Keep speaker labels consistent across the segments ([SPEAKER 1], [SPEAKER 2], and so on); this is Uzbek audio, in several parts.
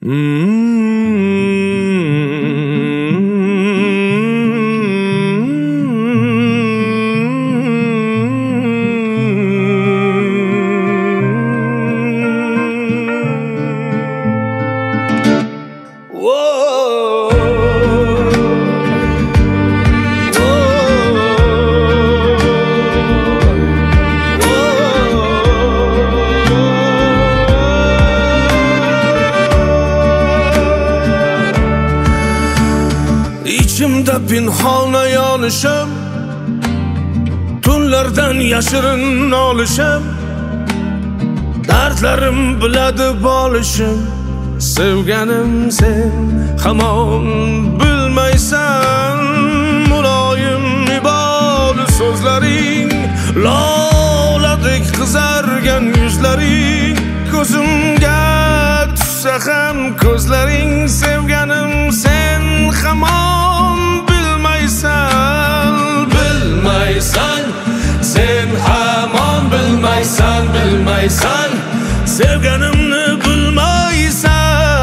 [SPEAKER 1] İçimde pinhona yonishim, tunlardan yashirin olishim, dardlarim biladi bolishim. Sevganim sen hamon bilmaysan, muloyim iboli so'zlaring, loladek qizargan yuzlaring, ko'zimga tushsa ham ko'zlaring. Sevganim sen hamon bilmaysan, bilmaysan, sen hamon bilmaysan, bilmaysan, sevganimni bilmaysan.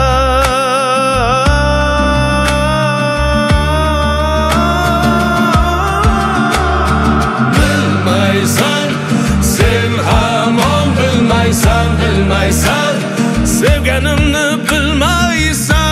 [SPEAKER 1] Bilmaysan, sen hamon bilmaysan, bilmaysan, sevganimni bilmaysan.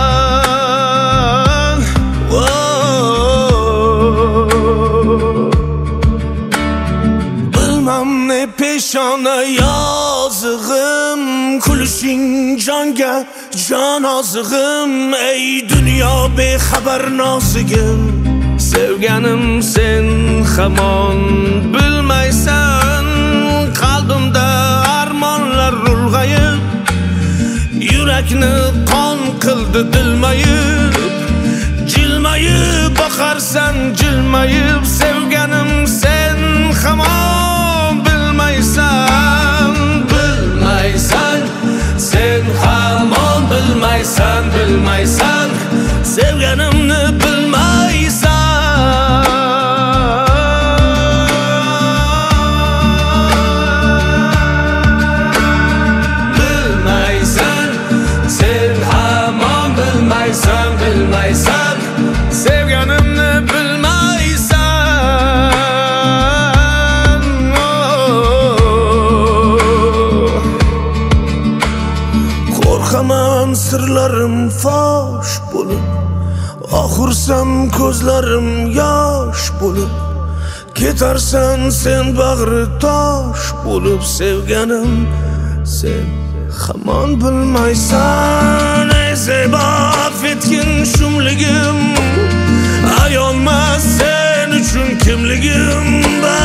[SPEAKER 1] Bilmem ne peshona yozig'im, kulishing jonga jon ozig'im. Ey dunyo bexabar nozigim, sevganim sen hamon bilmaysan. Qalbimda armonlar ulg'ayib, yurakni qon qildi dilmayib. Jilmayib boqarsan jilmayib, sevganim sen hamon bilmaysan, bilmaysan, sen hamon bilmaysan, bilmaysan, sevganimni bilmaysan. Bilmaysan, sen hamon bilmaysan, bilmaysan, sevganimni bilmaysan. Qo'rqaman sirlarim fosh bo'lib, oxursam ko'zlarim yosh bo'lib, ketarsan sen bag'ri tosh bo'lib. Sevganim sen hamon bilmaysan. Ey zebo fetkin shumligim, ayolmas sen uchun kimligim.